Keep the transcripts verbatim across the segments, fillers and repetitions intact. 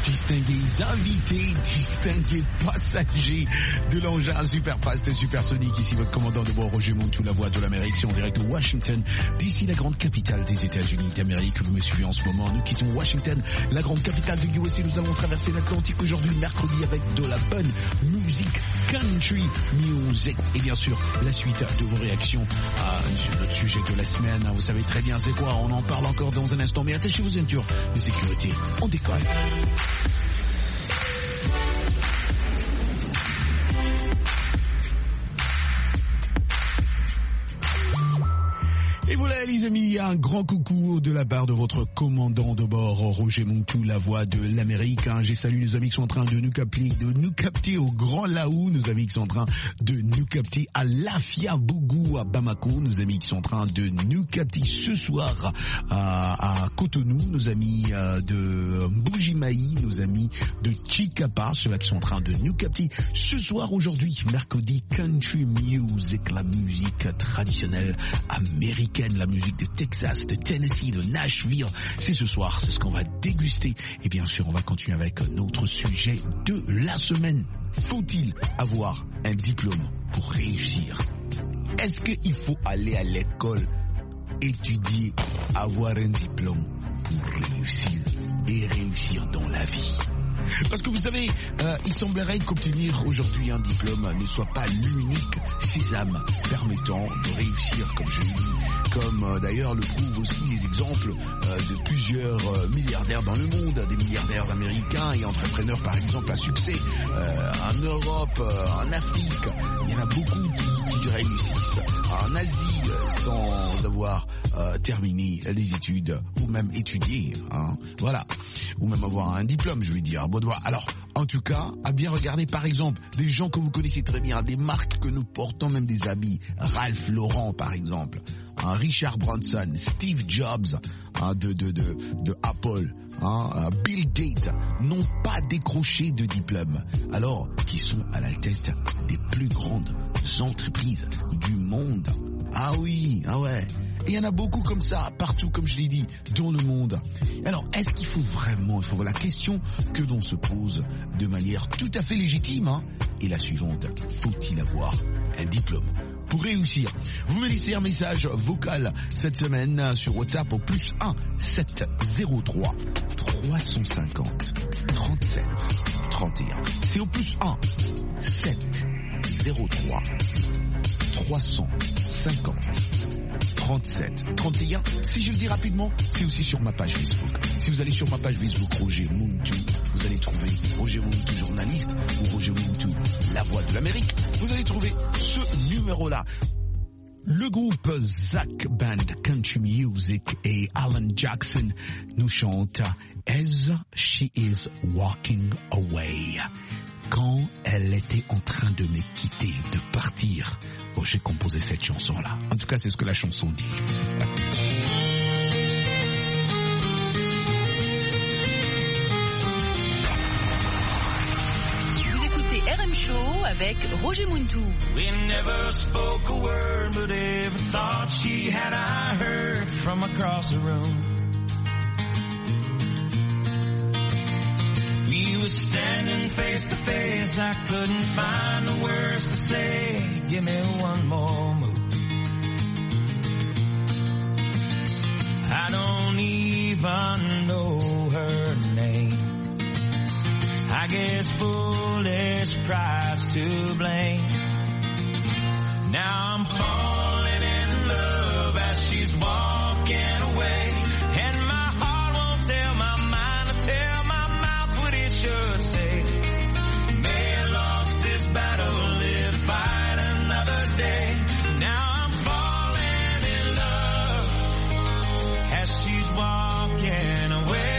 distingués invités, distingués passagers de l'engin superfast et supersonique. Ici votre commandant de bord, Roger Montou, la voix de l'Amérique, c'est en direct de Washington, d'ici la grande capitale des États-Unis d'Amérique. Vous me suivez en ce moment. Nous quittons Washington, la grande capitale de l'U S A. Nous allons traverser l'Atlantique aujourd'hui, mercredi, avec de la bonne musique, country music, et bien sûr la suite de vos réactions à sur notre sujet de la semaine. Vous savez très bien c'est quoi, on en parle encore dans un instant, mais attachez vos ceintures de sécurité, on décolle. Et voilà les amis, un grand coucou de la part de votre commandant de bord, Roger Montou, la voix de l'Amérique. Hein. J'ai salué nos amis qui sont en train de nous capter, de nous capter au Grand Laou, nos amis qui sont en train de nous capter à Lafia Bougou, à Bamako, nos amis qui sont en train de nous capter ce soir à, à Cotonou, nos amis de Mbujimaï, nos amis de Chikapa, ceux-là qui sont en train de nous capter ce soir, aujourd'hui, mercredi, country music, la musique traditionnelle américaine, la musique de Texas, de Tennessee, de Nashville. C'est ce soir, c'est ce qu'on va déguster. Et bien sûr, on va continuer avec notre sujet de la semaine. Faut-il avoir un diplôme pour réussir? Est-ce qu'il faut aller à l'école, étudier, avoir un diplôme pour réussir et réussir dans la vie? Parce que vous savez, euh, il semblerait qu'obtenir aujourd'hui un diplôme ne soit pas l'unique sésame permettant de réussir, comme je l'ai dit, comme euh, d'ailleurs le prouvent aussi les exemples euh, de plusieurs euh, milliardaires dans le monde, des milliardaires américains et entrepreneurs par exemple à succès euh, en Europe, euh, en Afrique. Il y en a beaucoup qui, qui réussissent en Asie euh, sans avoir euh, terminé des études ou même étudier, hein, voilà, ou même avoir un diplôme, je veux dire. Alors, en tout cas, à bien regarder, par exemple, des gens que vous connaissez très bien, des marques que nous portons, même des habits, Ralph Lauren, par exemple, hein, Richard Branson, Steve Jobs, hein, de, de, de, de Apple, hein, Bill Gates, n'ont pas décroché de diplôme, alors qu'ils sont à la tête des plus grandes entreprises du monde. Ah oui, ah ouais. Et il y en a beaucoup comme ça, partout, comme je l'ai dit, dans le monde. Alors, est-ce qu'il faut vraiment, il faut voir la question que l'on se pose de manière tout à fait légitime, hein, est la suivante. Faut-il avoir un diplôme pour réussir? Vous me laissez un message vocal cette semaine sur WhatsApp au plus un sept zéro trois trois cent cinquante trente-sept trente et un. C'est au plus un sept zéro trois trois cent cinquante trente-sept trente et un. Si je le dis rapidement, c'est aussi sur ma page Facebook. Si vous allez sur ma page Facebook Roger Montou, vous allez trouver Roger Montou journaliste ou Roger Montou la voix de l'Amérique. Vous allez trouver ce numéro-là. Le groupe Zach Band Country Music et Alan Jackson nous chantent As She Is Walking Away. Quand elle était en train de me quitter, de partir, oh, j'ai composé cette chanson-là. En tout cas, c'est ce que la chanson dit. Vous écoutez R M Show avec Roger Montou. We never spoke a word, but every thought she had I heard from across the room. We were standing face to face, I couldn't find the words to say. Give me one more move. I don't even know her name. I guess foolish pride's to blame. Now I'm falling in love as she's walking away, and my heart won't tell my mind to tell my mouth what it should say. May have lost this battle, live to fight another day. Now I'm falling in love as she's walking away.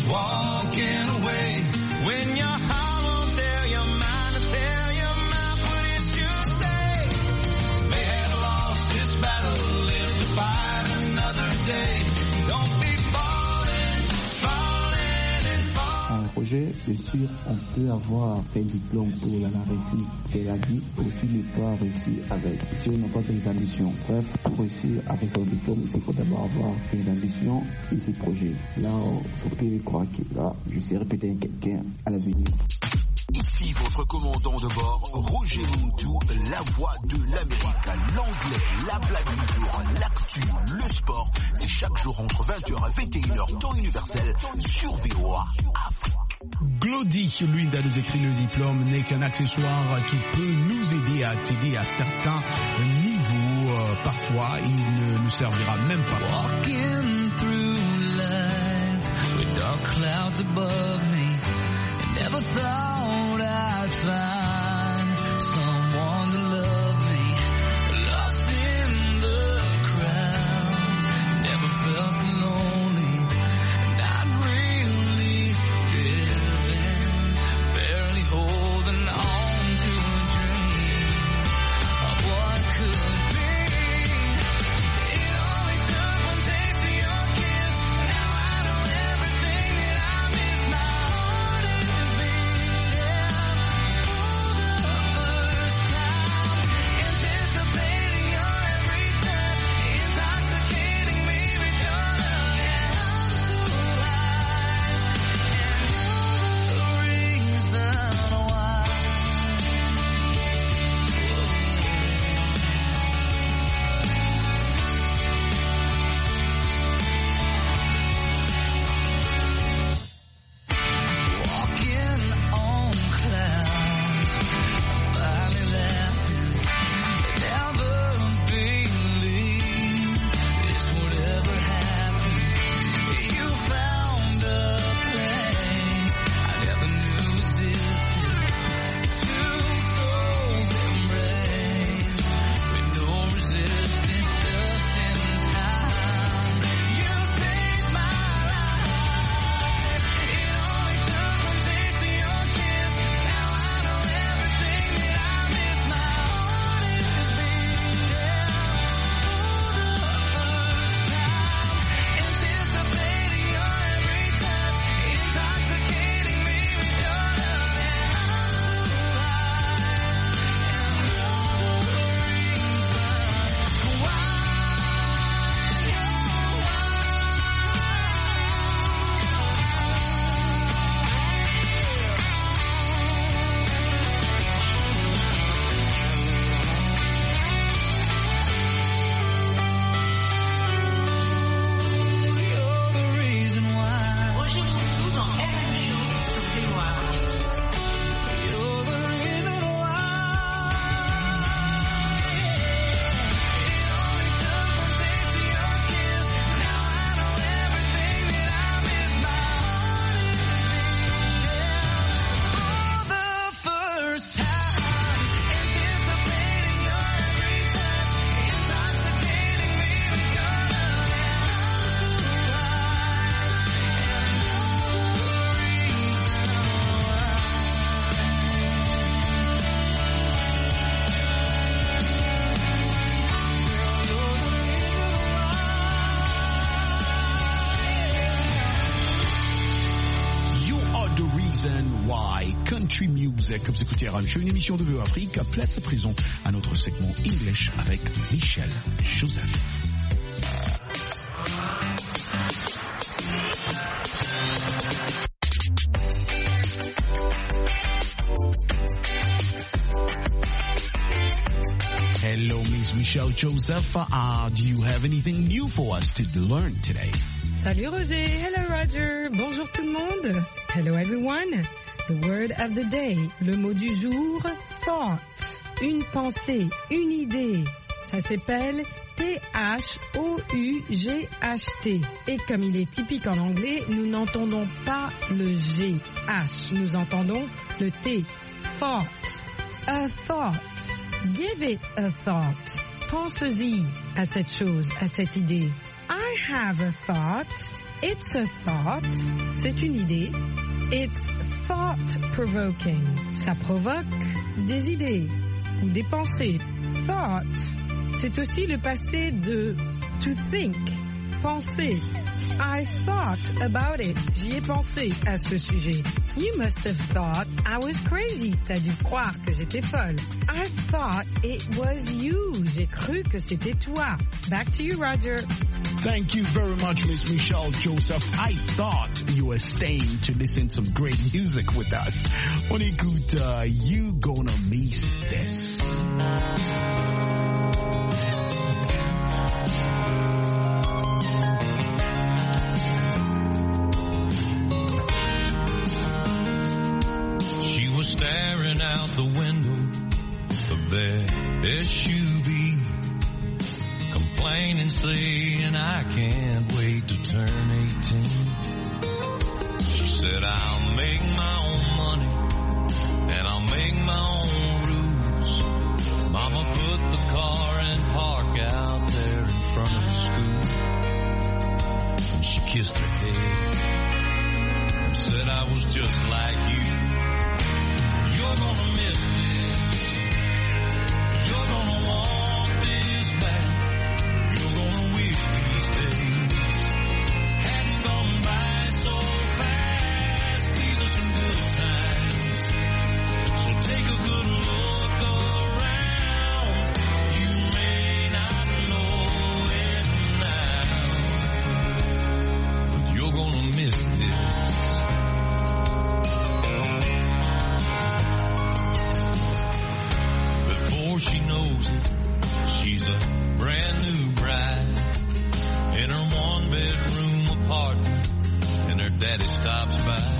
walking away. When your heart won't tell your mind to tell your mouth what it should say. May have lost this battle, live to fight another day. Don't be falling, falling and falling. Un projet, bien sûr, on peut avoir un diplôme pour la réussir et la vie, aussi ne pas réussir avec. Si on n'a pas des ambitions, bref, pour réussir avec son diplôme, il faut d'abord avoir des ambitions et ses projets. Là, il faut que croire que là, je serai peut-être quelqu'un à l'avenir. Ici votre commandant de bord, Roger Muntu, la voix de l'Amérique, l'anglais, la blague du jour, l'actu, le sport. C'est chaque jour entre vingt heures et vingt et une heures, temps universel, sur V O A Afrique. Glody, lui, a nous écrit le diplôme, n'est qu'un accessoire qui peut nous aider à accéder à certains niveaux. Euh, parfois, il ne nous servira même pas. Walking through life with dark clouds above me. Never thought I'd find someone to love me. Lost in the crowd, never felt so lonely. Not really living, barely holding on to a dream of what could be. It only took one taste of your kiss. Now I know everything that I miss. My heart is Country Music. Vous écoutez R M Show, une émission de V O A Afrique. Place à présent à notre segment English avec Michel Joseph. Hello, Miss Michelle Joseph. Uh, do you have anything new for us to learn today? Salut Roger. Hello Roger. Bonjour tout le monde. Hello everyone. The word of the day. Le mot du jour, thought. Une pensée, une idée. Ça s'appelle T H O U G H T. Et comme il est typique en anglais, nous n'entendons pas le G, H. Nous entendons le T. Thought. A thought. Give it a thought. Pense-y à cette chose, à cette idée. I have a thought. It's a thought, c'est une idée. It's thought-provoking, ça provoque des idées ou des pensées. Thought, c'est aussi le passé de to think, penser. I thought about it, j'y ai pensé à ce sujet. You must have thought I was crazy, t'as dû croire que j'étais folle. I thought it was you, j'ai cru que c'était toi. Back to you, Roger. Thank you very much, Miss Michelle Joseph. I thought you were staying to listen to some great music with us. On écoute uh, You Gonna Miss This. She was staring out the window of their S U V, complaining, saying, I can't wait to turn eighteen. She said, I'll make my own money and I'll make my own rules. Mama put the car in park out there in front of the school. And she kissed her head and said, I was just like you. You're gonna miss this. You're gonna want this back. You're gonna wish these days hadn't gone by so fast. These are some good times, so take a good look around. You may not know it now, but you're gonna miss this. Before she knows it, she's a brand new bride in her one bedroom apartment, and her daddy stops by.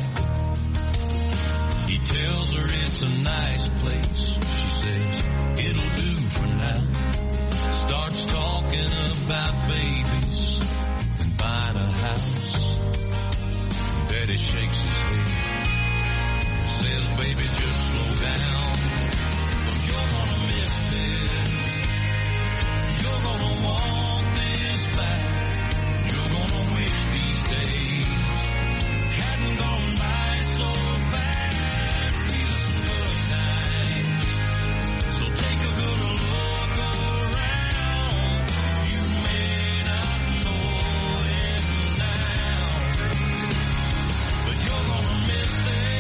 He tells her it's a nice place. She says it'll do for now. Starts talking about babies and buying a house. Daddy shakes his head and says, baby, just slow down. You're gonna miss this. You're gonna want this back. You're gonna wish these days hadn't gone by so fast. These are some good times, so take a good look around. You may not know it now, but you're gonna miss this.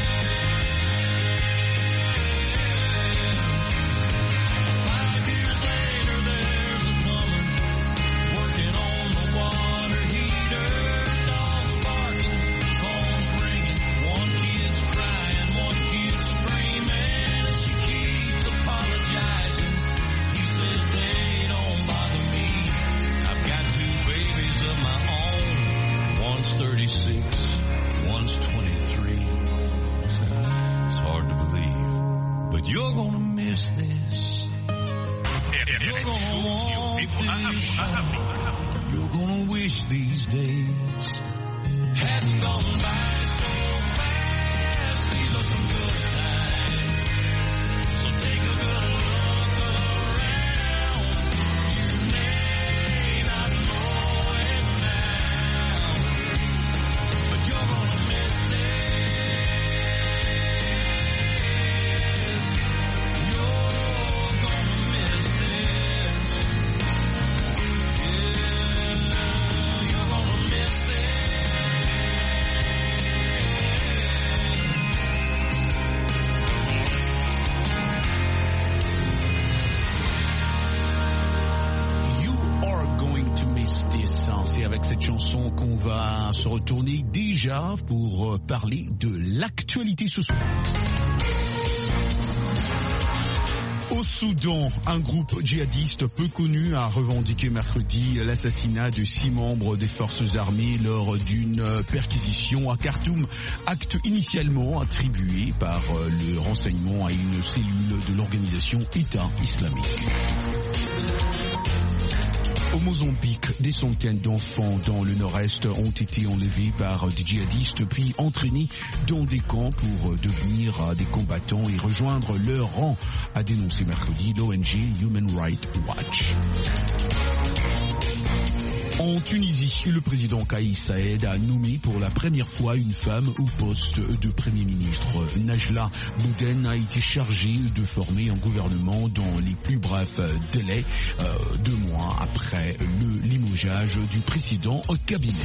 Five years later, there's a woman working on the water heater. Dogs barking, phones ringing, one kid's crying, one kid's screaming, and she keeps apologizing. He says they don't bother me. I've got two babies of my own. One's thirty-six, one's twenty-three. It's hard to believe, but you're gonna miss this. You're gonna want this. You're gonna wish these days hadn't gone by so fast. These are some good times, so take a good look around. You may not know it now, but you're gonna miss this. You're gonna miss this. Yeah, you're gonna miss this. You are going to miss this. Hein. C'est avec cette chanson qu'on va se retourner déjà pour euh, parler de l'actualité ce soir. Au Soudan, un groupe djihadiste peu connu a revendiqué mercredi l'assassinat de six membres des forces armées lors d'une perquisition à Khartoum, acte initialement attribué par le renseignement à une cellule de l'organisation État islamique. Au Mozambique, des centaines d'enfants dans le nord-est ont été enlevés par des djihadistes puis entraînés dans des camps pour devenir des combattants et rejoindre leur rang, a dénoncé mercredi l'O N G Human Rights Watch. En En Tunisie, le président Kais Saïed a nommé pour la première fois une femme au poste de Premier ministre. Najla Bouden a été chargée de former un gouvernement dans les plus brefs délais, euh, deux mois après le limogeage du précédent cabinet.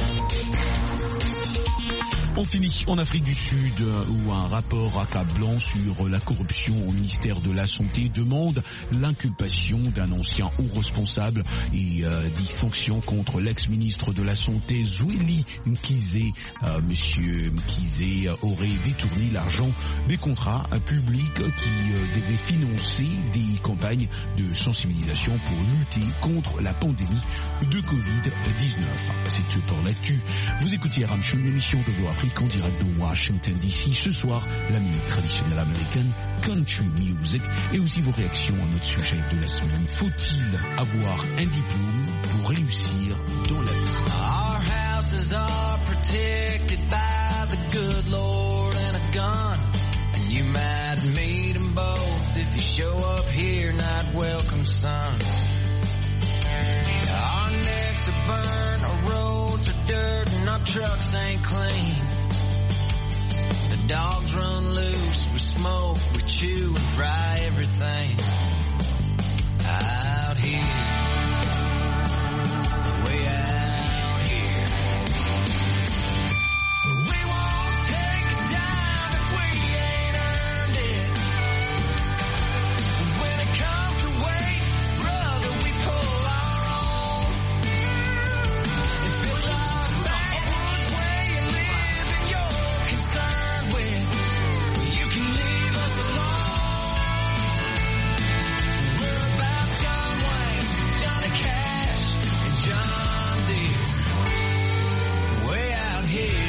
On finit en Afrique du Sud où un rapport accablant sur la corruption au ministère de la Santé demande l'inculpation d'un ancien haut responsable et euh, des sanctions contre l'ex-ministre de la Santé Zweli Mkhize. Euh, Monsieur Mkhize aurait détourné l'argent des contrats publics qui euh, devaient financer des campagnes de sensibilisation pour lutter contre la pandémie de covid dix-neuf. C'est tout pour l'actu. Vous écoutez R M Show, une émission de Voix Afrique en direct de Washington D C. Ce soir, la musique traditionnelle américaine, country music, et aussi vos réactions à notre sujet de la semaine. Faut-il avoir un diplôme pour réussir dans la vie? Our houses are protected by the good Lord and a gun. And you might meet them both if you show up here not welcome, son. Our necks are burned, our roads are dirt, and our trucks ain't clean. The dogs run loose, we smoke, we chew and fry everything out here, way out here. We won't take a dime if we ain't earned it. When it comes to weight, brother, we pull our own. If it's our backwoods way of living you're concerned with, you can leave us alone. We're about John Wayne, Johnny Cash, and John Deere, way out here.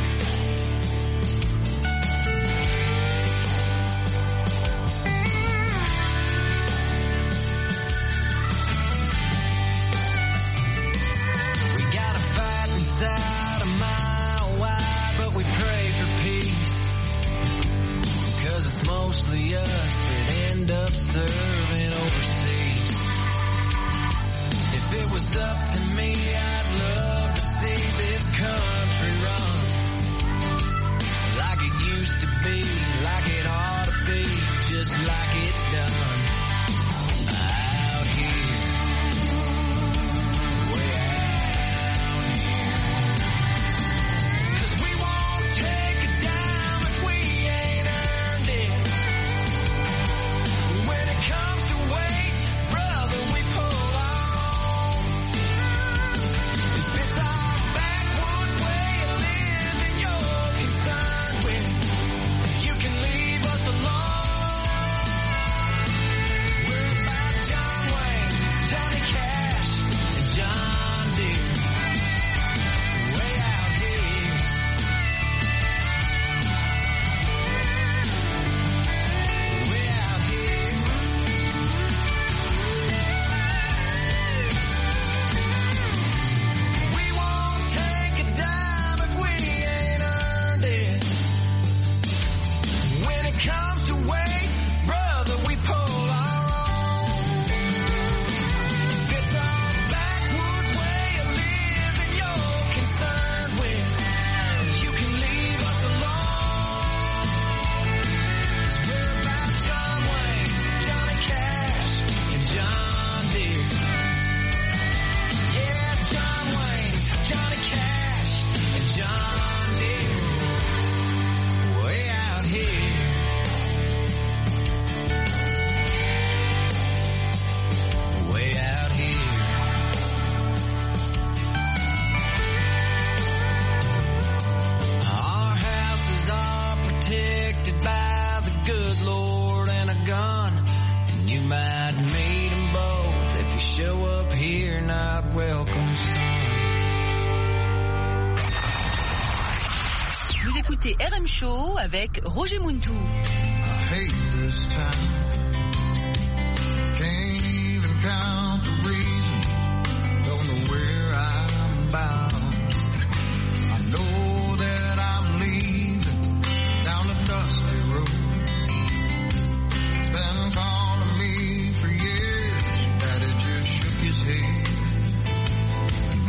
We got a fight inside a mile wide, but we pray for peace. Cause it's mostly us that end up serving overseas. If it was up to me, I'd love to see this country run like it used to be, like it ought to be, just like it's done out here, way out here. 'Cause we won't take a dime if we ain't earned it. When it comes to weight, brother, we pull our own. If it's our backwoods way of living you're concerned with, you can leave us alone. We're about John Wayne, Johnny Cash, and John Deere, way out here, way out here. We won't take a dime if we ain't earned it. When it comes to weight, brother, we pull our own. If it's our backwoods way of living you're concerned with, you can leave us alone. 'Cause we're about John Wayne, Johnny Cash, and John Deere. Yeah, John Wayne, Johnny Cash, and John Deere, way out here, way out here. Our houses are protected by the good Lord and a gun. And you might meet them both if you show up here not welcome, son. Vous écoutez R M Show avec Roger Muntou. I hate this town. Can't even count the reason. Don't know where I'm bound. I know that I'm leaving down a dusty road. It's been calling me for years. Daddy just shook his head. And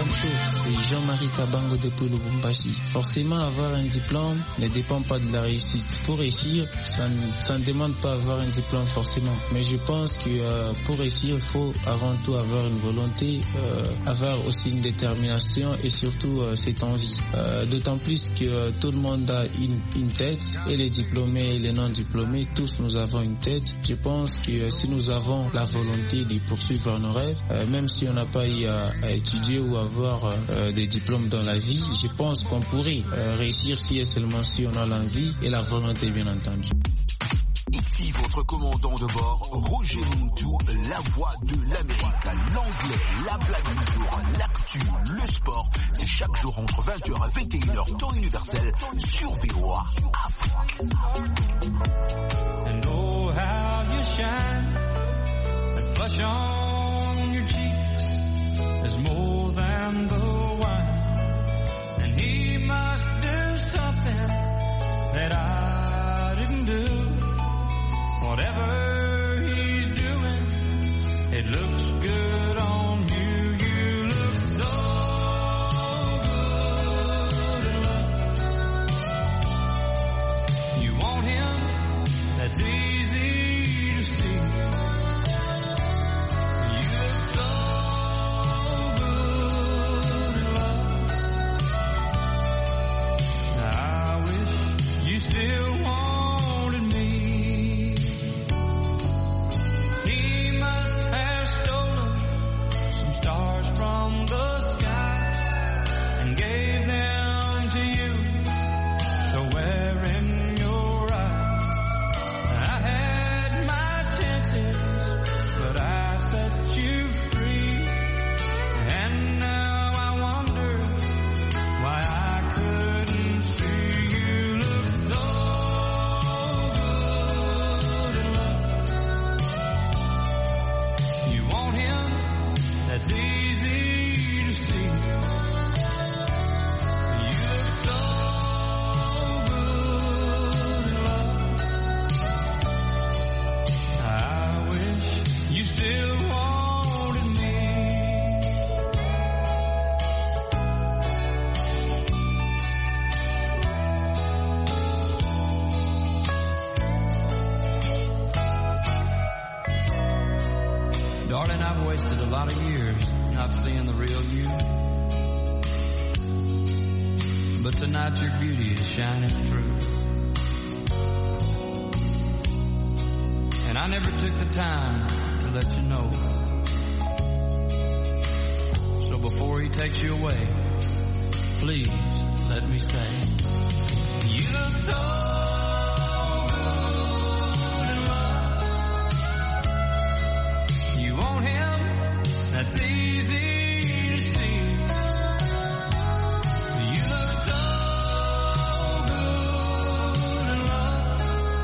Ramcho, c'est Jean-Marie Kabango depuis Lubumbashi. Forcément, avoir un diplôme ne dépend pas de la réussite. Pour réussir, ça ne, ça ne demande pas avoir un diplôme forcément. Mais je pense que euh, pour réussir, il faut avant tout avoir une volonté, euh, avoir aussi une détermination et surtout euh, cette envie. Euh, d'autant plus que euh, tout le monde a une, une tête, et les diplômés et les non-diplômés, tous nous avons une tête. Je pense que euh, si nous avons la volonté de poursuivre nos rêves, euh, même si on n'a pas eu à, à étudier ou avoir euh, des diplômes dans la vie, je pense qu'on pourrait euh, réussir si et seulement si on a l'envie et la volonté, bien entendu. Ici votre commandant de bord, Roger Muntu, la voix de l'Amérique, l'anglais, la blague du jour, l'actu, le sport. C'est chaque jour entre vingt heures et vingt et une heures, temps universel, sur V O A Afrique. And oh, how you shine, that flush on your cheeks is more than the wine. And he must do something that I didn't do. Whatever he's doing, it looks good on you. You look so good in love. You want him, that's easy to see. You look so good in love. I wish you still wanted me. From the sky and gave them to you to wear in your eyes. I had my chances, but I set you free. And now I wonder why I couldn't see. You look so good in love. You want him, that's easy. Darling, I've wasted a lot of years not seeing the real you. But tonight your beauty is shining through. And I never took the time to let you know. So before he takes you away, please let me say, you look so that's easy to see. You look so good in love.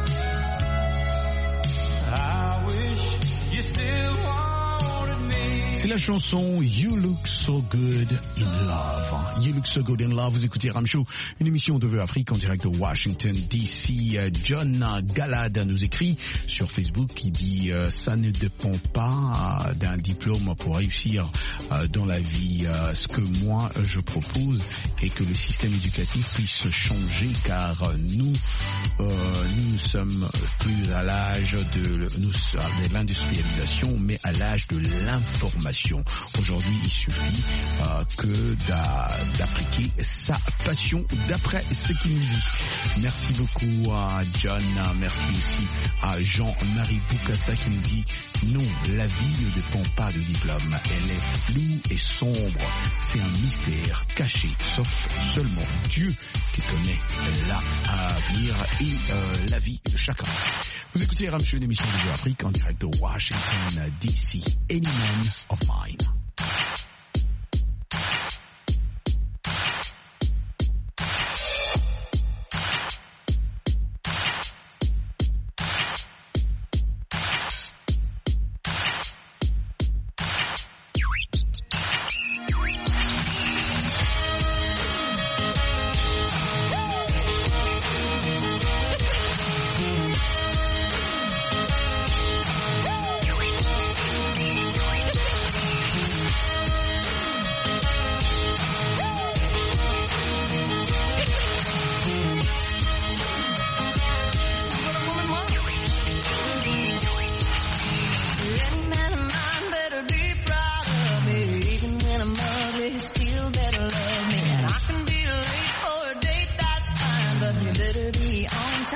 I wish you still wanted me. C'est la chanson You Look So Good in Love. You Look So Good in Love. Vous écoutez Ramcho, une émission de V O A Afrique en direct de Washington D C. John Galad nous écrit sur Facebook qui dit euh, ça ne dépend pas euh, d'un diplôme pour réussir euh, dans la vie. Euh, ce que moi je propose est que le système éducatif puisse changer, car nous euh, nous ne sommes plus à l'âge de, nous, de l'industrialisation, mais à l'âge de l'information. Aujourd'hui, il suffit euh, que d'a, d'appliquer sa passion d'après ce qu'il nous dit. Merci beaucoup à John, merci aussi à Jean-Marie Boukassa qui nous dit non, la vie ne dépend pas de diplôme, elle est floue et sombre, c'est un mystère caché, sauf seulement Dieu qui connaît l'avenir et euh, la vie de chacun. Vous écoutez Ramcho, une émission de V O A Afrique en direct de Washington D C. Any Man of Mine.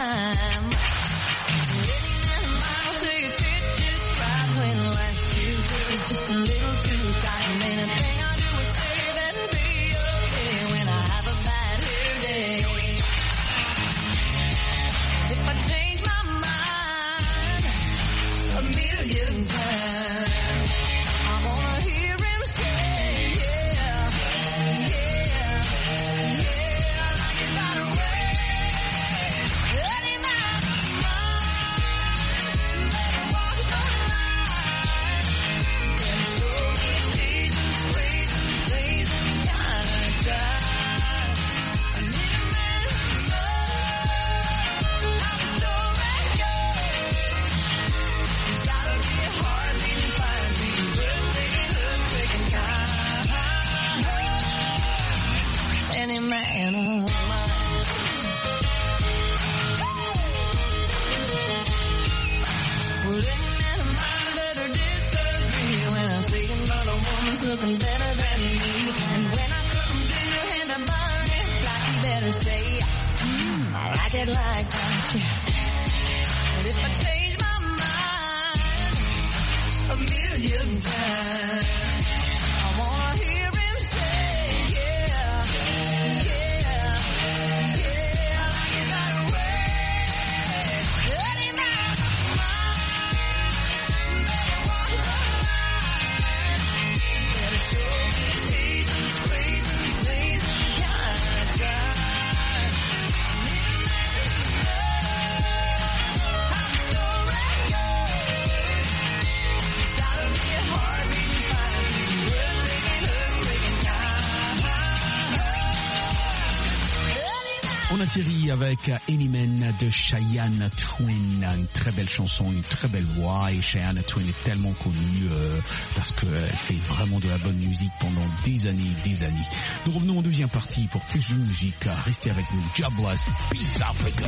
time. I'll say it fits just right when life feels just a little too tight. And anything I do is say that'll be okay when I have a bad hair day. If I change my mind a million times, I wanna hear him say, yeah, yeah, yeah, like it right away. Let him out of mind, let him walk the line. There's so many seasons, ways and ways and kind of time. I need a man who knows how the story goes. There's gotta be a heartbeat and fire beating, breathtaking, earthquaking kind. Any man of mine. Well, any man of mine better disagree when I'm speaking about a woman's looking better than me. And when I come to your hand, I'm burning like you better say, mm, I like it like that, yeah. And if I change my mind a million times, I wanna hear him say, yeah, yeah, yeah, I like it right away. Let him out of mind, let him walk the line. There's so many seasons, ways and ways and kind of time. Need a man who knows how the story goes. It's gotta be a heartbeat and fire beating, earthquaking, earthquaking kind. Let him out. On atterrit avec Anyman de Cheyenne Twin, une très belle chanson, une très belle voix, et Cheyenne Twin est tellement connue euh, parce qu'elle fait vraiment de la bonne musique pendant des années et des années. Nous revenons en deuxième partie pour plus de musique. Restez avec nous. God bless. Peace Africa.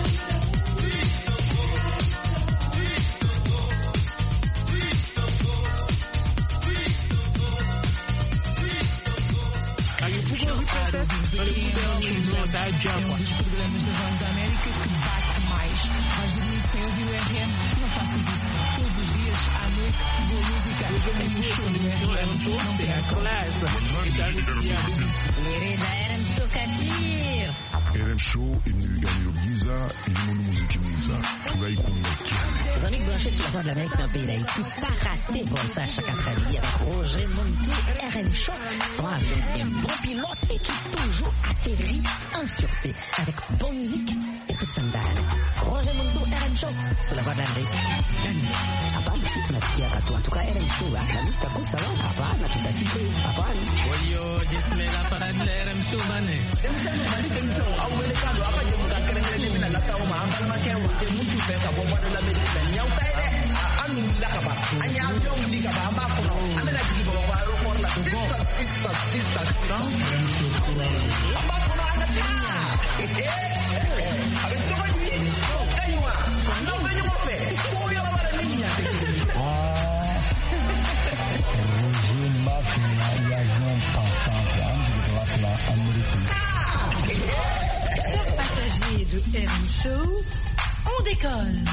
Um dos programas da Voz da América que bate mais. Roger Misseu e o R M, não faças isso. Todos os dias, à noite, boa música. É um show, c'est la classe. Querida, era um tocatir. R M Show imeniganyogiza ilimo muzikimiza tunaikumbatiana. Les amis branchés sur la Voix de l'Amérique dans le pays d'Haïti, pas rater bon ça chaque après-midi avec Roger Montou, R M Show, sont avec un bon pilote et qui toujours atterrit en sûreté avec bonne musique et toute sandale. Roger Montou, R M Show, sur la Voix de l'Amérique. Hapana, si tunasikia watu, en tout cas R M Show, la lista kusa wao, hapana, tutasikia, hapana. Walio jismela parad la R M Show bane. Chers passagers de R M Show, on décolle.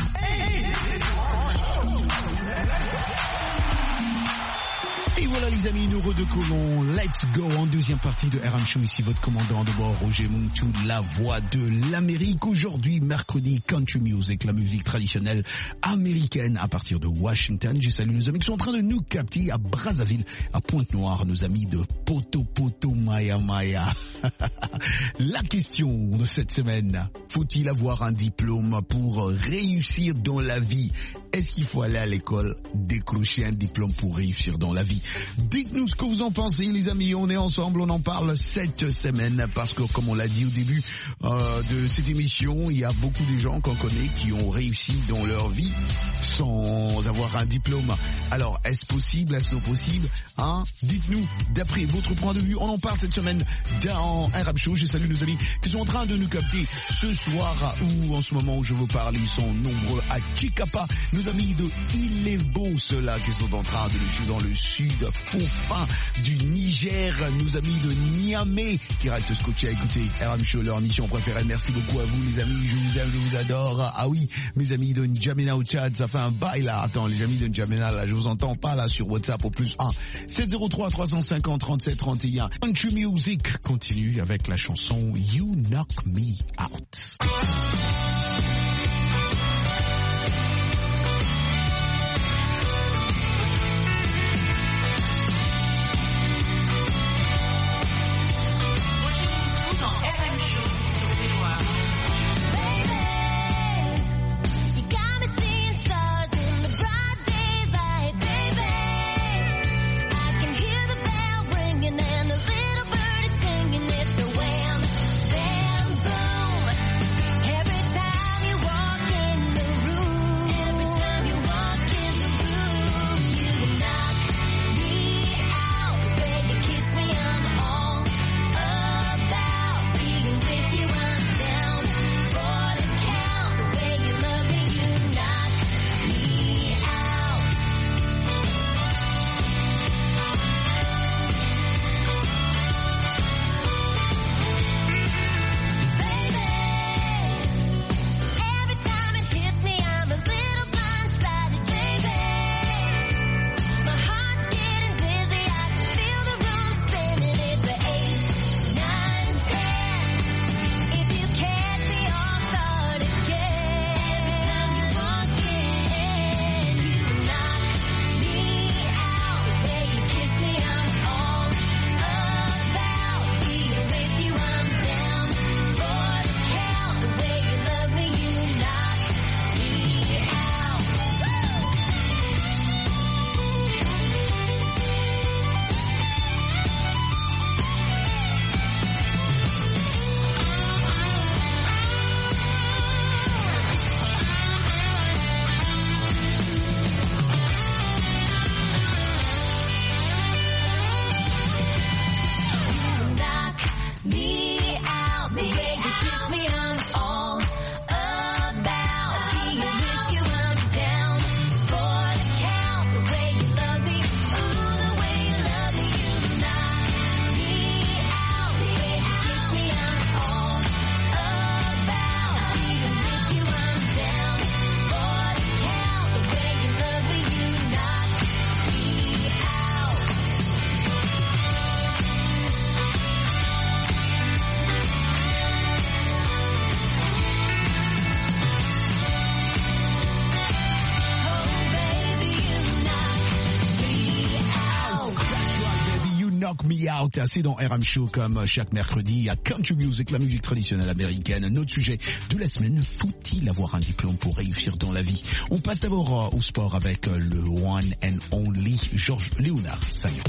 Et voilà les amis, nous redécollons. Let's go en deuxième partie de R M Show. Ici votre commandant de bord, Roger Montou, la voix de l'Amérique. Aujourd'hui, mercredi, country music, la musique traditionnelle américaine à partir de Washington. Je salue nos amis qui sont en train de nous capter à Brazzaville, à Pointe-Noire, nos amis de Poto Poto Maya Maya. La question de cette semaine, faut-il avoir un diplôme pour réussir dans la vie? Est-ce qu'il faut aller à l'école, décrocher un diplôme pour réussir dans la vie? Dites-nous ce que vous en pensez, les amis. On est ensemble, on en parle cette semaine parce que, comme on l'a dit au début euh, de cette émission, il y a beaucoup de gens qu'on connaît qui ont réussi dans leur vie sans avoir un diplôme. Alors, est-ce possible? Est-ce non possible? Hein? Dites-nous, d'après votre point de vue, on en parle cette semaine dans R M Show. Je salue nos amis qui sont en train de nous capter ce soir ou en ce moment où je vous parle. Ils sont nombreux à Chicapa. Nous nos amis de Il est beau, ceux-là qui sont en train de nous suivre dans le sud, fin du Niger, nos amis de Niamey qui restent scotchés à écouter R M Show, leur émission préférée. Merci beaucoup à vous les amis, je vous aime, je vous adore. Ah oui, mes amis de N'Djamena au Tchad, ça fait un bail là. Attends, les amis de N'Djamena là, je vous entends pas là sur WhatsApp au plus un sept zéro trois trois cent cinquante trente-sept trente et un. Country Music continue avec la chanson You Knock Me Out. Knock Me Out, c'est dans R M Show comme chaque mercredi à Country Music, la musique traditionnelle américaine. Notre sujet de la semaine, faut-il avoir un diplôme pour réussir dans la vie? On passe d'abord au sport avec le one and only Georges Léonard Sagnon.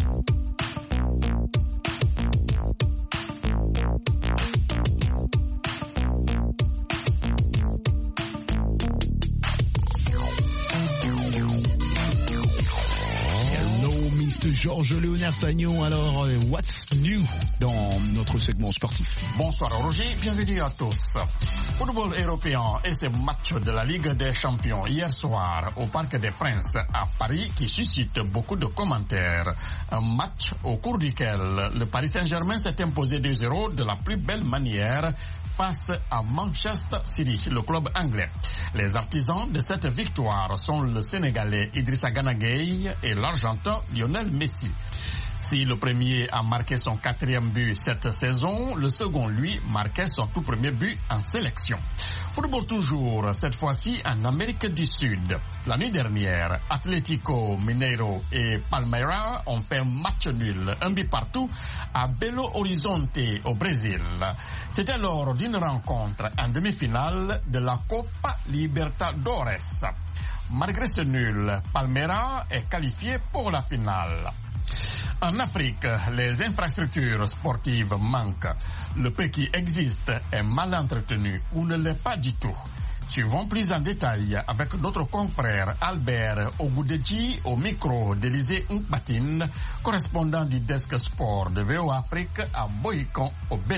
Georges Léonard Sagnon, alors what's new dans notre segment sportif? Bonsoir Roger, bienvenue à tous. Football européen et ce match de la Ligue des Champions hier soir au Parc des Princes à Paris qui suscite beaucoup de commentaires. Un match au cours duquel le Paris Saint-Germain s'est imposé deux zéro de la plus belle manière face à Manchester City, le club anglais. Les artisans de cette victoire sont le Sénégalais Idrissa Gana Gueye et l'Argentin Lionel Messi. Si le premier a marqué son quatrième but cette saison, le second, lui, marquait son tout premier but en sélection. Football toujours, cette fois-ci en Amérique du Sud. La nuit dernière, Atlético Mineiro et Palmeiras ont fait un match nul, un but partout, à Belo Horizonte, au Brésil. C'était lors d'une rencontre en demi-finale de la Copa Libertadores. Malgré ce nul, Palmeiras est qualifié pour la finale. En Afrique, les infrastructures sportives manquent. Le peu qui existe est mal entretenu ou ne l'est pas du tout. Suivons plus en détail avec notre confrère Albert Ogudedji au micro d'Élysée Nkbatine, correspondant du desk sport de V O Afrique à Boycon au Bénin.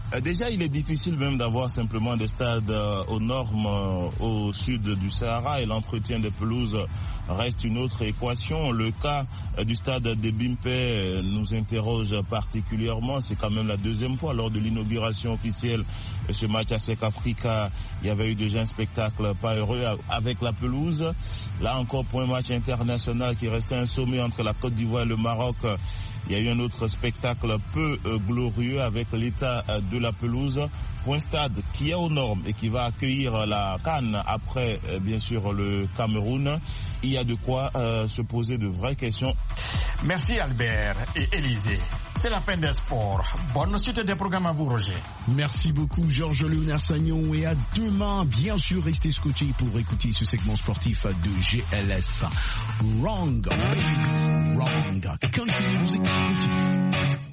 Euh, déjà, il est difficile même d'avoir simplement des stades euh, aux normes euh, au sud du Sahara, et l'entretien des pelouses reste une autre équation. Le cas euh, du stade de Bimpe euh, nous interroge particulièrement. C'est quand même la deuxième fois lors de l'inauguration officielle de ce match à Sec Africa. Il y avait eu déjà un spectacle pas heureux avec la pelouse. Là encore, pour un match international qui restait un sommet entre la Côte d'Ivoire et le Maroc, il y a eu un autre spectacle peu euh, glorieux avec l'état euh, de la pelouse. Pour un stade qui est aux normes et qui va accueillir la CAN après, euh, bien sûr, le Cameroun, il y a de quoi euh, se poser de vraies questions. Merci Albert et Élisée. C'est la fin des sports. Bonne suite des programmes à vous, Roger. Merci beaucoup, Georges Léonard Sagnon. Et à demain, bien sûr, restez scotchés pour écouter ce segment sportif de G L S. Wrong, baby, wrong. Country music continue.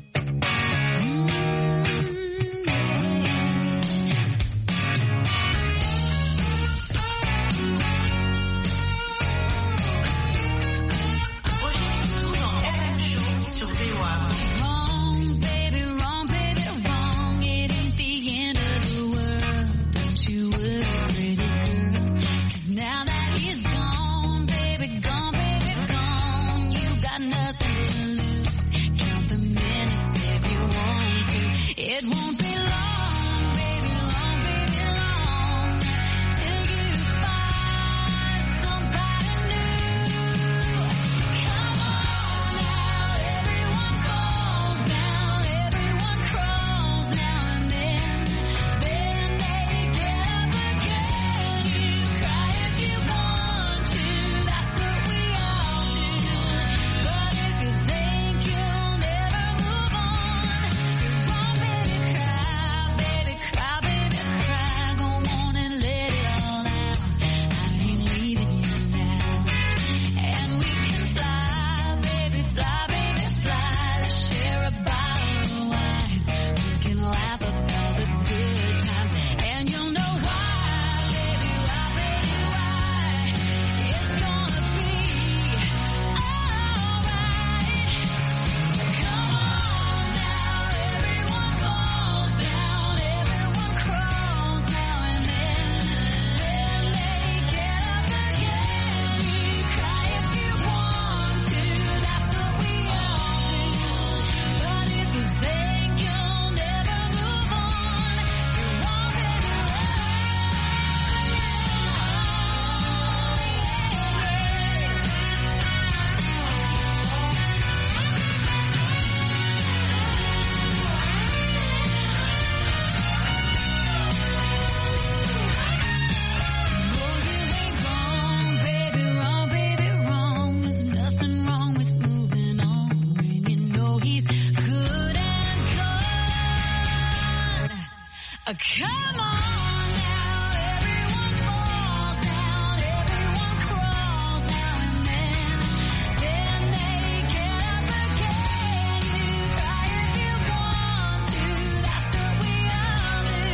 Come on now, everyone falls down, everyone crawls now and then, then they get up again. You cry if you want to, that's what we all do.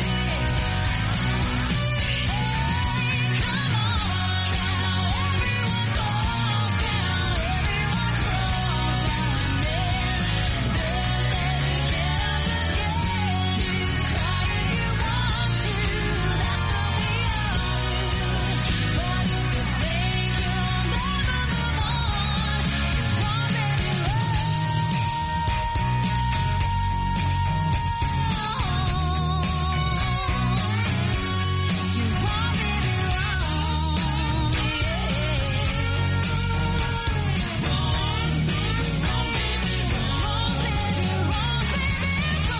Hey, come on now, everyone falls down, everyone crawls now and then, then they get up again. You cry if you want to, that's what we all do. But if you think you'll never move on, you're wrong, baby, wrong. You're wrong, baby, wrong, yeah. Wrong, baby, wrong, baby, wrong, baby, wrong, baby,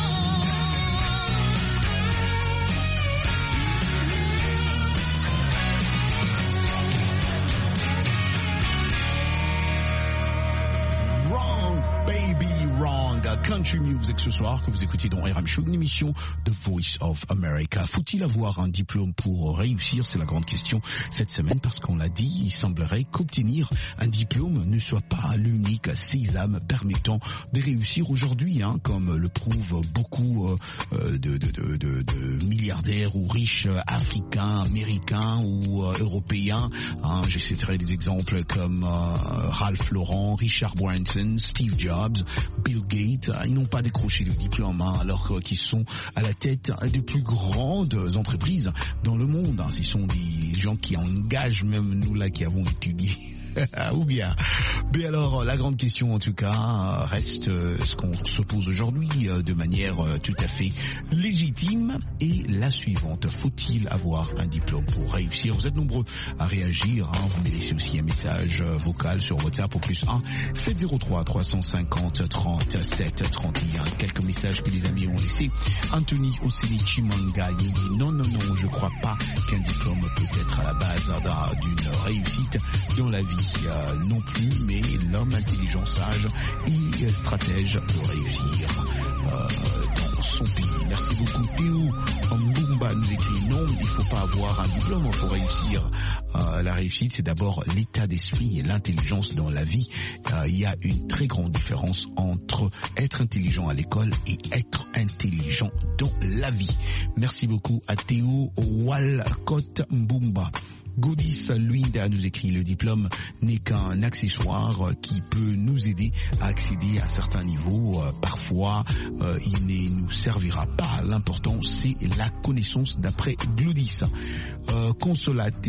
Wrong, baby, wrong. Country music ce soir que vous écoutez dans R M Show, une émission de Voice of America. Faut-il avoir un diplôme pour réussir? C'est la grande question cette semaine parce qu'on l'a dit, il semblerait qu'obtenir un diplôme ne soit pas l'unique sésame permettant de réussir aujourd'hui, hein, comme le prouvent beaucoup euh, de, de, de, de, de milliardaires ou riches africains, américains ou euh, européens. Hein. Je citerai des exemples comme euh, Ralph Lauren, Richard Branson, Steve Jobs, Jobs, Bill Gates, ils n'ont pas décroché le diplôme hein, alors qu'ils sont à la tête des plus grandes entreprises dans le monde. Ce sont des gens qui engagent même nous là qui avons étudié. Ou bien. Mais alors, la grande question en tout cas reste ce qu'on se pose aujourd'hui de manière tout à fait légitime et la suivante. Faut-il avoir un diplôme pour réussir? Vous êtes nombreux à réagir. Hein. Vous me laissez aussi un message vocal sur WhatsApp au plus un sept zéro trois trois cent cinquante trente-sept trente et un. Quelques messages que les amis ont laissés. Anthony Oselichi Manga, il dit non, non, non, je crois pas qu'un diplôme peut être à la base d'une réussite dans la vie. Euh, non plus, mais l'homme intelligent, sage et stratège peut réussir euh, dans son pays. Merci beaucoup. Théo Mbumba nous écrit non, il ne faut pas avoir un diplôme pour réussir. Euh, la réussite, c'est d'abord l'état d'esprit et l'intelligence dans la vie. Euh, il y a une très grande différence entre être intelligent à l'école et être intelligent dans la vie. Merci beaucoup à Théo Walcott Mbumba. Godis, lui, nous écrit le diplôme n'est qu'un accessoire qui peut nous aider à accéder à certains niveaux. Euh, parfois, euh, il ne nous servira pas. L'important, c'est la connaissance d'après Glodis. Euh, Consolate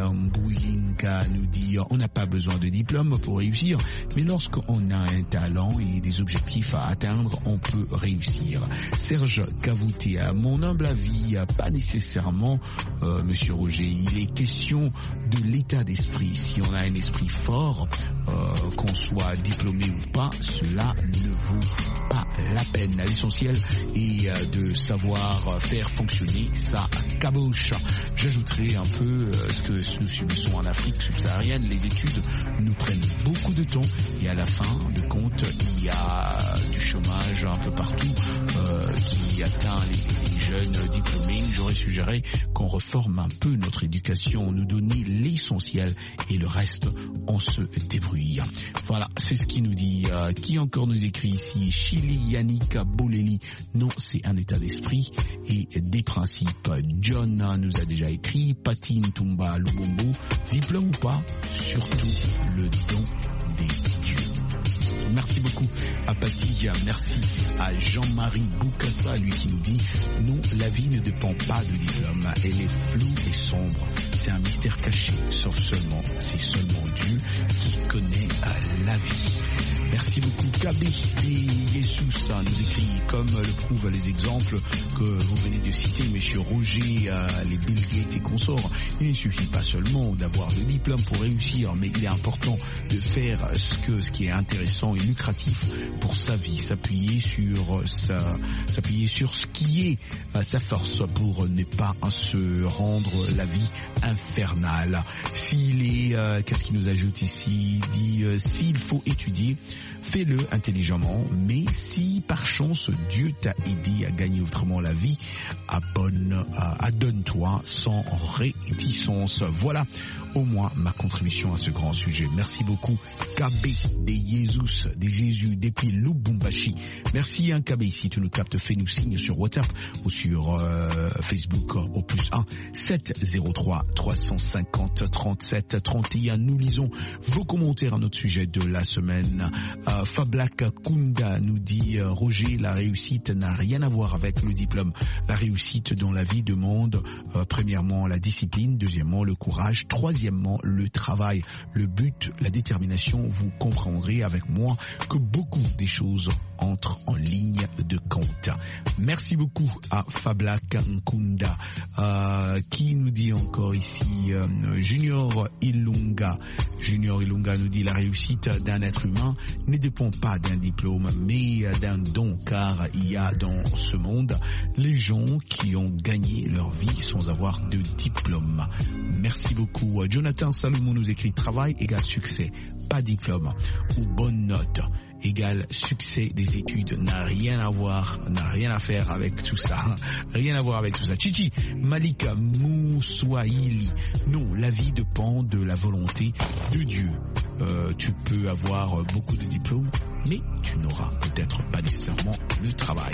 Mbouinka nous dit on n'a pas besoin de diplôme pour réussir, mais lorsqu'on a un talent et des objectifs à atteindre, on peut réussir. Serge Cavouté, à mon humble avis, pas nécessairement, euh, Monsieur Roger. Il est question de l'état d'esprit. Si on a un esprit fort, euh, qu'on soit diplômé ou pas, cela ne vaut pas la peine. L'essentiel est euh, de savoir faire fonctionner sa caboche. J'ajouterai un peu euh, ce que nous subissons en Afrique subsaharienne. Les études nous prennent beaucoup de temps et à la fin de compte, il y a du chômage un peu partout euh, qui atteint les, les jeunes diplômés. J'aurais suggéré qu'on reforme un peu notre éducation, nous donner l'essentiel et le reste, on se débrouille. Voilà, c'est ce qui nous dit. Euh, qui encore nous écrit ici? Chili Yannick Boleli. Non, c'est un état d'esprit et des principes. John nous a déjà écrit. Patine Tumba Lubombo. Diplôme ou pas, surtout le don des dieux. Merci beaucoup à Paty, merci à Jean-Marie Boukassa, lui qui nous dit non, la vie ne dépend pas du diplôme, elle est floue et sombre, c'est un mystère caché, sauf seulement, c'est seulement Dieu qui connaît la vie. Merci beaucoup. K B et Jesus nous écrit, comme le prouvent les exemples que vous venez de citer, Monsieur Roger, euh, les Bill Gates et consorts. Il ne suffit pas seulement d'avoir le diplôme pour réussir, mais il est important de faire ce que ce qui est intéressant et lucratif pour sa vie, s'appuyer sur sa, s'appuyer sur ce qui est euh, sa force pour ne pas se rendre la vie infernale. S'il est, euh, qu'est-ce qu'il nous ajoute ici? Il dit euh, s'il faut étudier, fais-le intelligemment, mais si par chance Dieu t'a aidé à gagner autrement la vie, abonne, adonne-toi sans réticence. Voilà au moins ma contribution à ce grand sujet. Merci beaucoup K B des Jesus, des Jésus, depuis Lubumbashi. Merci hein, K B, si tu nous captes, fais-nous signe sur WhatsApp ou sur euh, Facebook au plus un sept zéro trois trois cent cinquante trente-sept trente et un. Nous lisons vos commentaires à notre sujet de la semaine. Euh, Fablak Kunda nous dit euh, Roger, la réussite n'a rien à voir avec le diplôme. La réussite dans la vie demande euh, premièrement la discipline, deuxièmement le courage, troisièmement le travail, le but, la détermination. Vous comprendrez avec moi que beaucoup des choses entrent en ligne de compte. Merci beaucoup à Fablak Kunda euh, qui nous dit encore ici euh, Junior Ilunga. Junior Ilunga nous dit la réussite d'un être humain ne dépend pas d'un diplôme mais d'un don, car il y a dans ce monde les gens qui ont gagné leur vie sans avoir de diplôme. Merci beaucoup. Jonathan Salomon nous écrit travail égale succès, pas diplôme ou bonne note égale succès des études, n'a rien à voir, n'a rien à faire avec tout ça, rien à voir avec tout ça. Chichi Malika Mouswaili, non, la vie dépend de la volonté de Dieu. Euh, tu peux avoir beaucoup de diplômes, mais tu n'auras peut-être pas nécessairement le travail.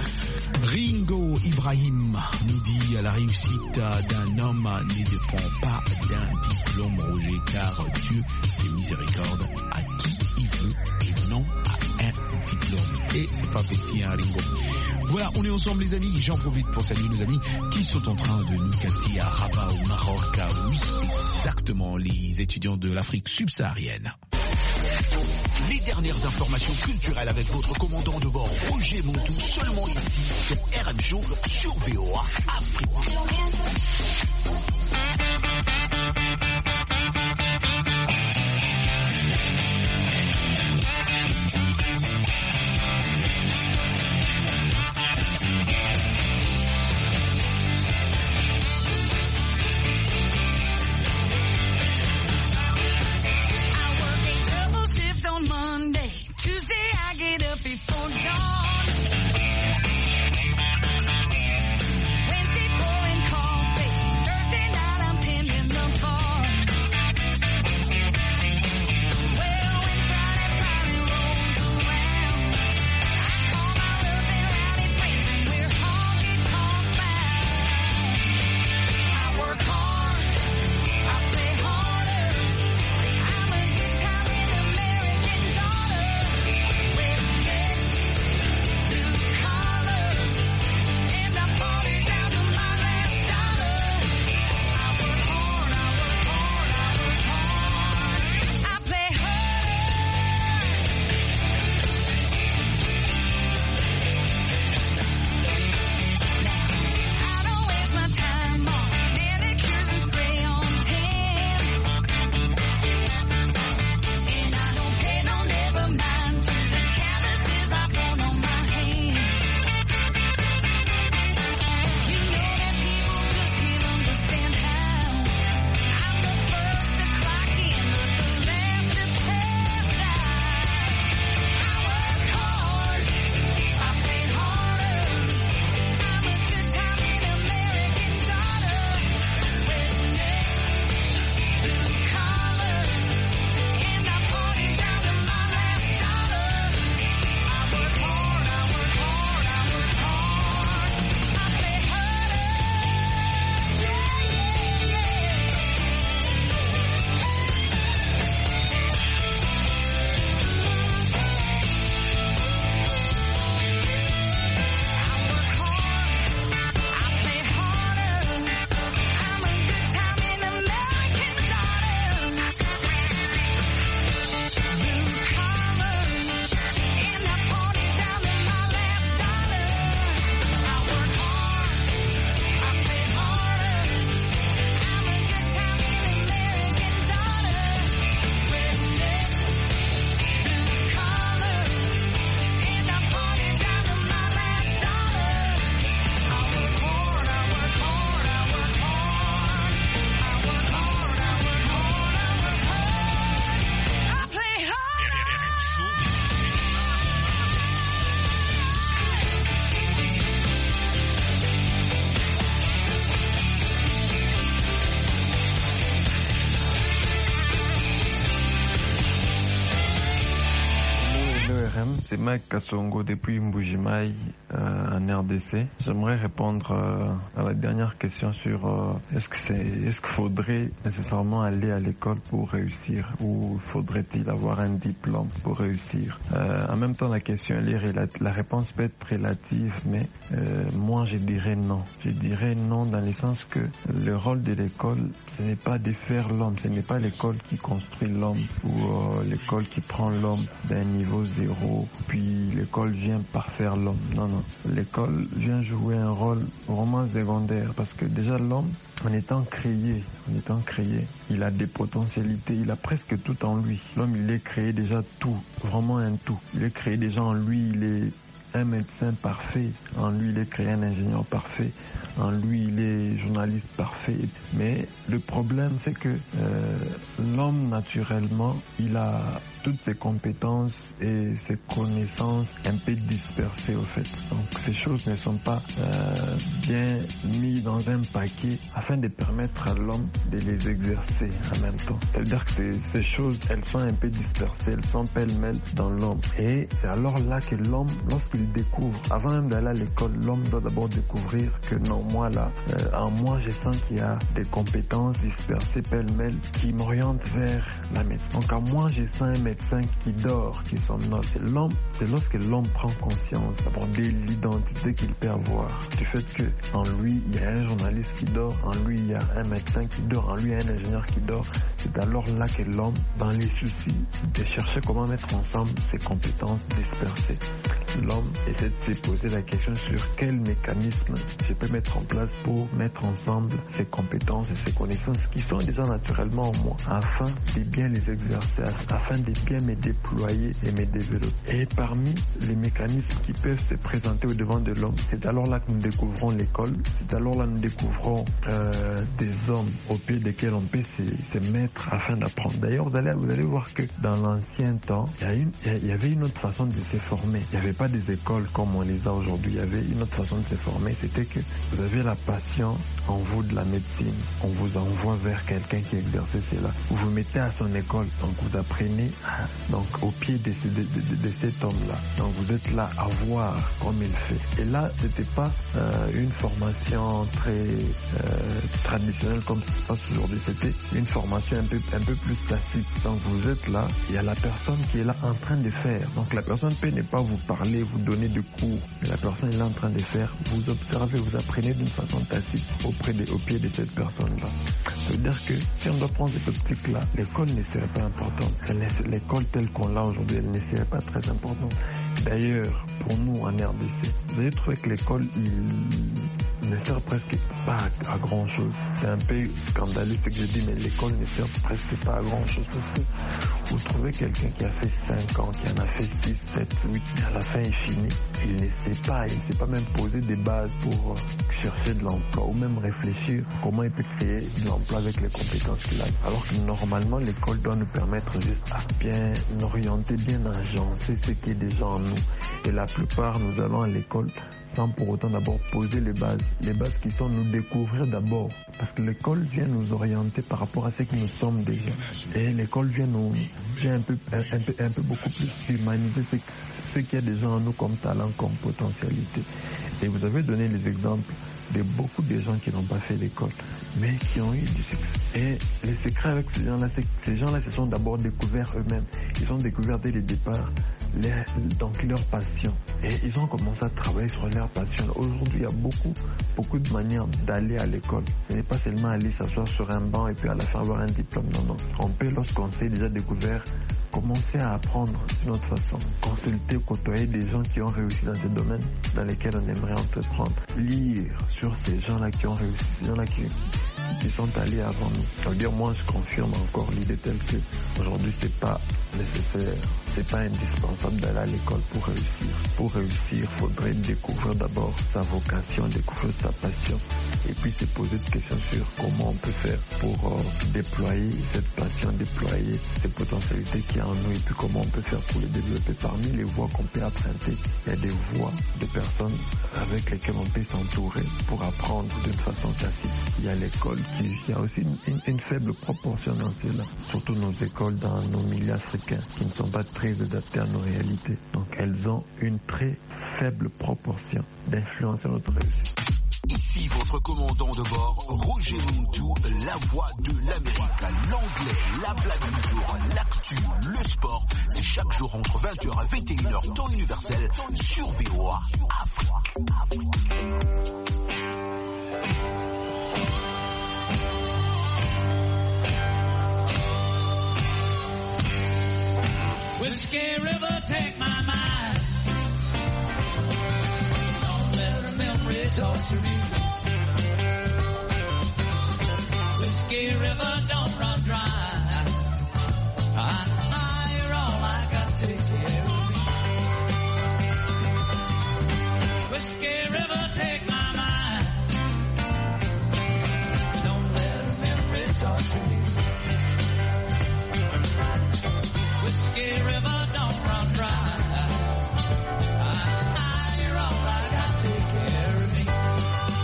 Ringo Ibrahim nous dit la réussite d'un homme ne dépend pas d'un diplôme, Roger, car Dieu fait miséricorde à qui il veut et non à un Et c'est pas petit, hein, Ringo. Voilà, on est ensemble les amis. J'en profite pour saluer nos amis qui sont en train de nous capter à Rabat au Maroc. Ah oui, exactement, les étudiants de l'Afrique subsaharienne. Les dernières informations culturelles avec votre commandant de bord Roger Montou, seulement ici sur R M Show sur V O A Afrique. C'est Mike Kassongo depuis Mbujimaï euh, en R D C. J'aimerais répondre euh, à la dernière question sur euh, est-ce que c'est, est-ce qu'il faudrait nécessairement aller à l'école pour réussir ou faudrait-il avoir un diplôme pour réussir. Euh, en même temps, la question elle est relati- la réponse peut être relative, mais euh, moi je dirais non. Je dirais non dans le sens que le rôle de l'école, ce n'est pas de faire l'homme, ce n'est pas l'école qui construit l'homme ou euh, l'école qui prend l'homme d'un niveau zéro, puis l'école vient parfaire l'homme. Non, non. L'école vient jouer un rôle vraiment secondaire parce que déjà l'homme, en étant créé, en étant créé, il a des potentialités, il a presque tout en lui. L'homme, il est créé déjà tout, vraiment un tout. Il est créé déjà en lui, il est un médecin parfait, en lui il est créé un ingénieur parfait, en lui il est journaliste parfait. Mais le problème c'est que euh, l'homme naturellement il a toutes ses compétences et ses connaissances un peu dispersées au fait. Donc ces choses ne sont pas euh, bien mises dans un paquet afin de permettre à l'homme de les exercer en même temps. C'est-à-dire que ces, ces choses elles sont un peu dispersées, elles sont pêle-mêle dans l'homme. Et c'est alors là que l'homme, lorsqu'il qu'il découvre. Avant même d'aller à l'école, l'homme doit d'abord découvrir que non, moi là, euh, en moi, je sens qu'il y a des compétences dispersées pêle-mêle qui m'orientent vers la médecine. Donc en moi, je sens un médecin qui dort, qui somnole. C'est l'homme, c'est lorsque l'homme prend conscience d'abord de l'identité qu'il peut avoir, du fait que en lui, il y a un journaliste qui dort, en lui, il y a un médecin qui dort, en lui, il y a un ingénieur qui dort. C'est alors là que l'homme, dans les soucis de chercher comment mettre ensemble ses compétences dispersées, l'homme essaie de se poser la question sur quel mécanisme je peux mettre en place pour mettre ensemble ses compétences et ses connaissances qui sont déjà naturellement en moi, afin de bien les exercer, afin de bien me déployer et me développer. Et parmi les mécanismes qui peuvent se présenter au devant de l'homme, c'est alors là que nous découvrons l'école, c'est alors là que nous découvrons euh, des hommes au pied desquels on peut se, se mettre afin d'apprendre. D'ailleurs, vous allez, vous allez voir que dans l'ancien temps, il y, a une, il y avait une autre façon de se former. Il n'y avait pas des écoles comme on les a aujourd'hui. Il y avait une autre façon de se former. C'était que vous avez la passion en vous de la médecine. On vous envoie vers quelqu'un qui exerçait cela. Vous vous mettez à son école. Donc vous apprenez à, donc au pied de, ce, de, de, de cet homme-là. Donc vous êtes là à voir comme il fait. Et là, c'était pas euh, une formation très euh, traditionnelle comme ça se passe aujourd'hui. C'était une formation un peu, un peu plus classique. Donc vous êtes là, il y a la personne qui est là en train de faire. Donc la personne peut ne pas vous parler, vous donner de cours, mais la personne est là en train de faire. Vous observez, vous apprenez d'une façon tacite auprès de, au pied de cette personne-là. Ça veut dire que si on doit prendre cette optique-là, l'école ne serait pas importante. L'école telle qu'on l'a aujourd'hui, elle ne serait pas très importante. D'ailleurs, pour nous en R D C, vous allez trouver que l'école, il ne sert presque pas à, à grand chose. C'est un peu scandaleux ce que je dis, mais l'école ne sert presque pas à grand chose parce que vous trouvez quelqu'un qui a fait cinq ans, qui en a fait six, sept, huit, et à la fin il finit. Il ne sait pas, il ne sait pas même poser des bases pour euh, chercher de l'emploi ou même réfléchir comment il peut créer de l'emploi avec les compétences qu'il a. Alors que normalement l'école doit nous permettre juste à bien orienter, bien agencer ce qui est déjà en nous. Et la plupart nous allons à l'école sans pour autant d'abord poser les bases. Les bases qui sont nous découvrir d'abord. Parce que l'école vient nous orienter par rapport à ce que nous sommes déjà. Et l'école vient nous, vient un peu, un, un peu, un peu beaucoup plus humaniser ce, ce qu'il y a déjà en nous comme talent, comme potentialité. Et vous avez donné les exemples de beaucoup de gens qui n'ont pas fait l'école, mais qui ont eu du succès. Et le secret avec ces gens-là, c'est que ces gens-là se sont d'abord découverts eux-mêmes. Ils ont découvert dès le départ les, donc leur passion. Et ils ont commencé à travailler sur leur passion. Aujourd'hui, il y a beaucoup, beaucoup de manières d'aller à l'école. Ce n'est pas seulement aller s'asseoir sur un banc et puis à la fin avoir un diplôme. Non, non. On peut, lorsqu'on s'est déjà découvert, commencer à apprendre d'une autre façon. Consulter, côtoyer des gens qui ont réussi dans des domaines dans lesquels on aimerait entreprendre. Lire sur ces gens-là qui ont réussi, ces gens-là qui, qui sont allés avant nous. Ça veut dire, moi, je confirme encore l'idée telle que aujourd'hui, c'est pas nécessaire, c'est pas indispensable d'aller à l'école pour réussir. Pour réussir, il faudrait découvrir d'abord sa vocation, découvrir sa passion, et puis se poser des questions sur comment on peut faire pour euh, déployer cette passion, déployer ces potentialités qu'il y a en nous, et puis comment on peut faire pour les développer. Parmi les voies qu'on peut emprunter, il y a des voies de personnes avec lesquelles on peut s'entourer pour apprendre d'une façon classique. Il y a l'école qui, il y a aussi une, une, une faible proportion dans cela, surtout nos écoles dans nos milieux africains qui ne sont pas très adaptés à nos réalités. Donc elles ont une très faible proportion d'influencer notre réussite. Ici votre commandant de bord, Roger Montou, la voix de l'Amérique, l'anglais, la blague du jour, l'actu, le sport. C'est chaque jour entre vingt heures et vingt et une heures, temps universel, sur V O A Afrique. Whiskey River, take my mind. Don't let a memory talk to me. Whiskey River, don't run dry. I, I, you're all I got to take care of me. Whiskey River, take my mind. Don't let a memory talk to me. Whiskey River, don't run dry. I, I, you're all I got to take care of me.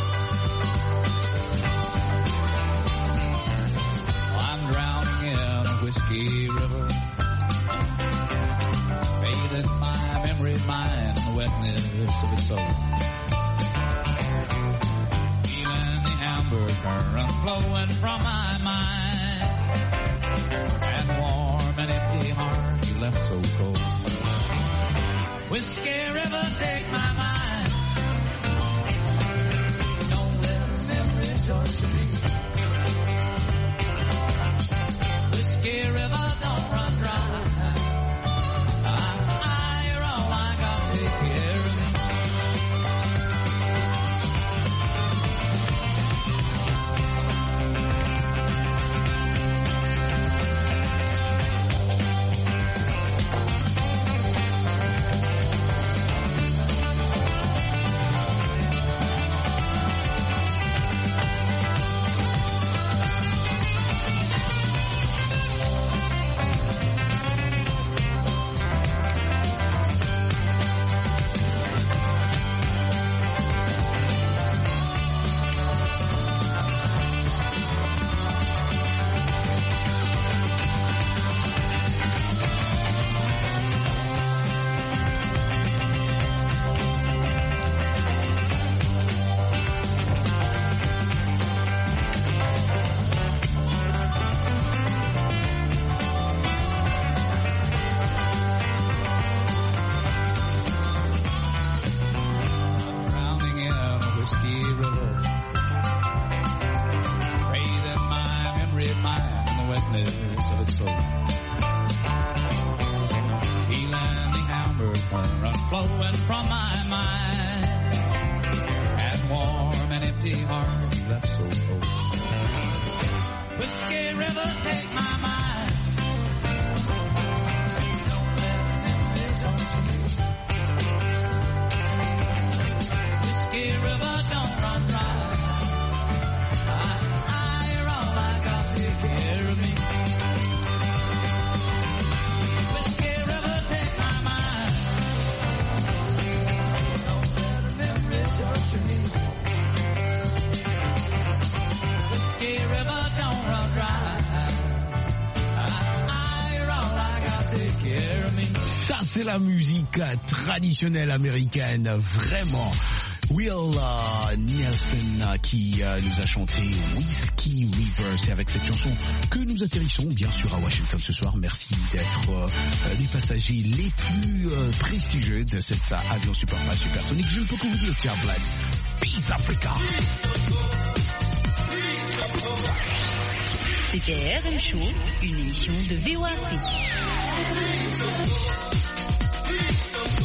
memory mine, the wetness of its soul. Feeling the amber current flowing from my mind, and warm and empty heart you left so cold. Whiskey River, take my mind. Don't let the memory torture me. Whiskey River, don't run dry. I, you're all I got, take care of me. C'est la musique traditionnelle américaine, vraiment. Will uh, Nelson qui uh, nous a chanté Whiskey River. C'est avec cette chanson que nous atterrissons bien sûr à Washington ce soir. Merci d'être uh, les passagers les plus uh, prestigieux de cet uh, avion Superfly supersonique. Je ne peux que vous dire, tiens, bless. Peace Africa. C'était R M Show, une émission de V O A C.